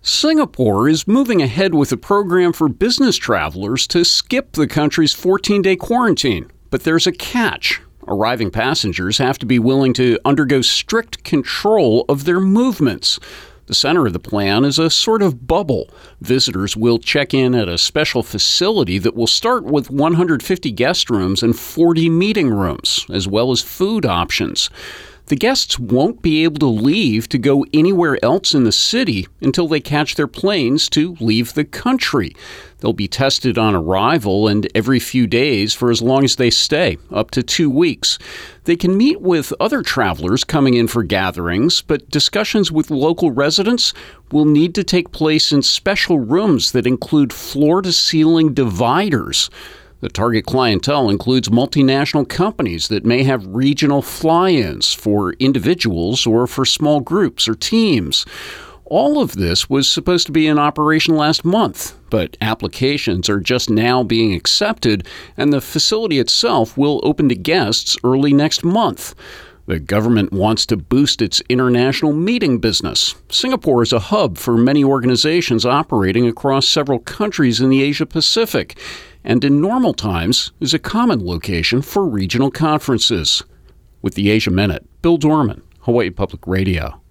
Singapore is moving ahead with a program for business travelers to skip the country's 14-day quarantine. But there's a catch. Arriving passengers have to be willing to undergo strict control of their movements. The center of the plan is a sort of bubble. Visitors will check in at a special facility that will start with 150 guest rooms and 40 meeting rooms, as well as food options. The guests won't be able to leave to go anywhere else in the city until they catch their planes to leave the country. They'll be tested on arrival and every few days for as long as they stay, up to 2 weeks. They can meet with other travelers coming in for gatherings, but discussions with local residents will need to take place in special rooms that include floor-to-ceiling dividers. The target clientele includes multinational companies that may have regional fly-ins for individuals or for small groups or teams. All of this was supposed to be in operation last month, but applications are just now being accepted, and the facility itself will open to guests early next month. The government wants to boost its international meeting business. Singapore is a hub for many organizations operating across several countries in the Asia-Pacific, and in normal times is a common location for regional conferences. With the Asia Minute, Bill Dorman, Hawaii Public Radio.